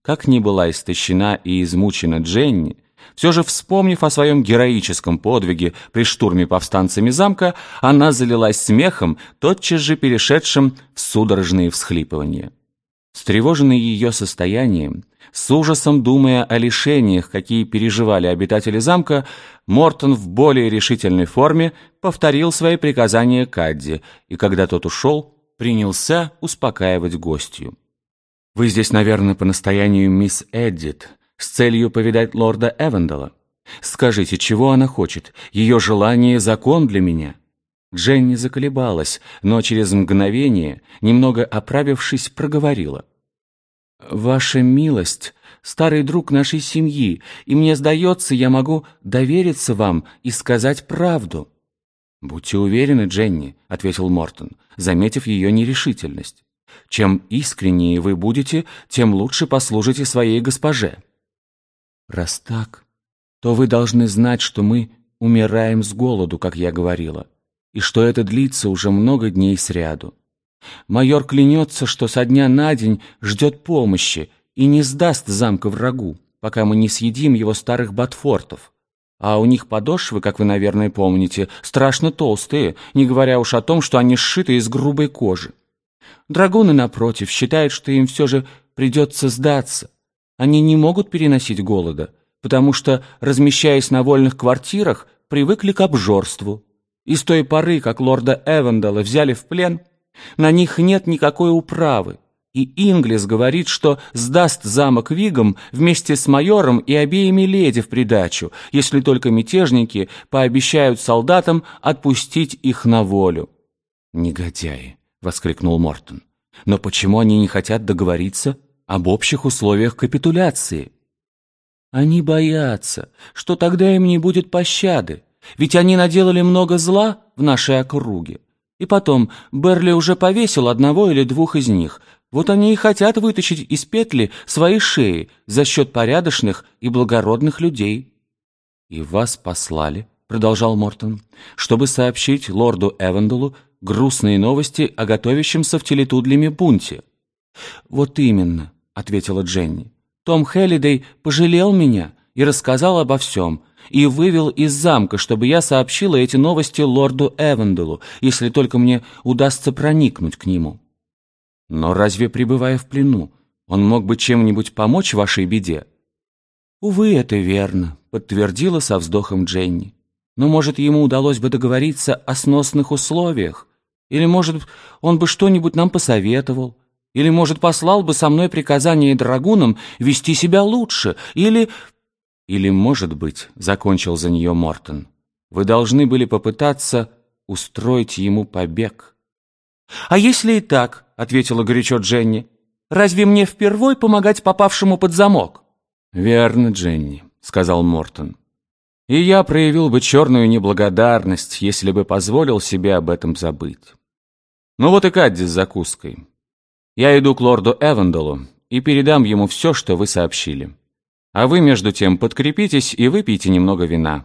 Как ни была истощена и измучена Дженни, все же, вспомнив о своем героическом подвиге при штурме повстанцами замка, она залилась смехом, тотчас же перешедшим в судорожные всхлипывания. Встревоженный ее состоянием, с ужасом думая о лишениях, какие переживали обитатели замка, Мортон в более решительной форме повторил свои приказания Кадди, и когда тот ушел, принялся успокаивать гостью. «Вы здесь, наверное, по настоянию мисс Эддит, с целью повидать лорда Эвендала. Скажите, чего она хочет? Ее желание — закон для меня». Дженни заколебалась, но через мгновение, немного оправившись, проговорила. «Ваша милость — старый друг нашей семьи, и мне сдается, я могу довериться вам и сказать правду». «Будьте уверены, Дженни», — ответил Мортон, заметив ее нерешительность. «Чем искреннее вы будете, тем лучше послужите своей госпоже». «Раз так, то вы должны знать, что мы умираем с голоду, как я говорила, и что это длится уже много дней сряду. Майор клянется, что со дня на день ждет помощи и не сдаст замка врагу, пока мы не съедим его старых ботфортов. А у них подошвы, как вы, наверное, помните, страшно толстые, не говоря уж о том, что они сшиты из грубой кожи. Драгуны, напротив, считают, что им все же придется сдаться. Они не могут переносить голода, потому что, размещаясь на вольных квартирах, привыкли к обжорству. И с той поры, как лорда Эвендала взяли в плен, на них нет никакой управы. И Инглис говорит, что сдаст замок Вигам вместе с майором и обеими леди в придачу, если только мятежники пообещают солдатам отпустить их на волю. «Негодяи!» — воскликнул Мортон. «Но почему они не хотят договориться об общих условиях капитуляции?» «Они боятся, что тогда им не будет пощады, ведь они наделали много зла в нашей округе. И потом, Берли уже повесил одного или двух из них. Вот они и хотят вытащить из петли свои шеи за счет порядочных и благородных людей». «И вас послали», — продолжал Мортон, «чтобы сообщить лорду Эвендалу грустные новости о готовящемся в Телетудлеме бунте». «Вот именно», — ответила Дженни. «Том Хеллидей пожалел меня и рассказал обо всем, и вывел из замка, чтобы я сообщила эти новости лорду Эвендалу, если только мне удастся проникнуть к нему». «Но разве, пребывая в плену, он мог бы чем-нибудь помочь вашей беде?» «Увы, это верно», — подтвердила со вздохом Дженни. «Но, может, ему удалось бы договориться о сносных условиях? Или, может, он бы что-нибудь нам посоветовал? Или, может, послал бы со мной приказание драгунам вести себя лучше? Или, может быть, — закончил за нее Мортон, — вы должны были попытаться устроить ему побег». «А если и так, — ответила горячо Дженни, — разве мне впервой помогать попавшему под замок?» «Верно, Дженни, — сказал Мортон. И я проявил бы черную неблагодарность, если бы позволил себе об этом забыть. Ну вот и Кадди с закуской. Я иду к лорду Эвендалу и передам ему все, что вы сообщили. А вы, между тем, подкрепитесь и выпейте немного вина».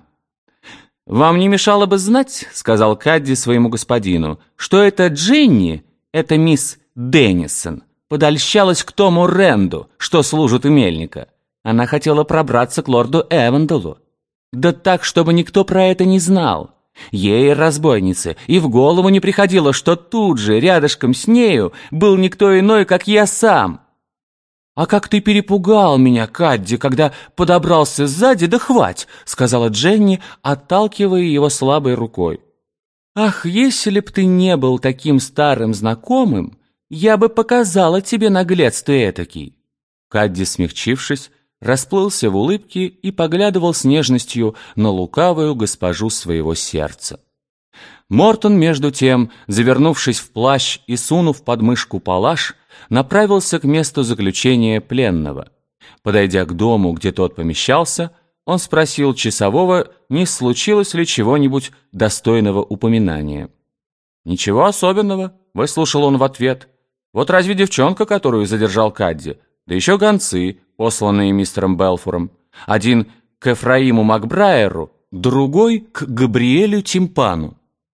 «Вам не мешало бы знать, — сказал Кадди своему господину, — что это Дженни, это мисс Деннисон, подольщалась к Тому Ренду, что служит у мельника. Она хотела пробраться к лорду Эвендалу. Да так, чтобы никто про это не знал. Ей, разбойнице, и в голову не приходило, что тут же, рядышком с нею, был никто иной, как я сам. «А как ты перепугал меня, Кадди, когда подобрался сзади, да хвать!» — сказала Дженни, отталкивая его слабой рукой. «Ах, если б ты не был таким старым знакомым, я бы показала тебе, наглец ты этакий!» Кадди, смягчившись, расплылся в улыбке и поглядывал с нежностью на лукавую госпожу своего сердца. Мортон, между тем, завернувшись в плащ и сунув под мышку палаш, направился к месту заключения пленного. Подойдя к дому, где тот помещался, он спросил часового, не случилось ли чего-нибудь достойного упоминания. «Ничего особенного», — выслушал он в ответ. «Вот разве девчонка, которую задержал Кадди, да еще гонцы, посланные мистером Белфором. Один к Эфраиму Макбрайеру, другой к Габриэлю Тимпану.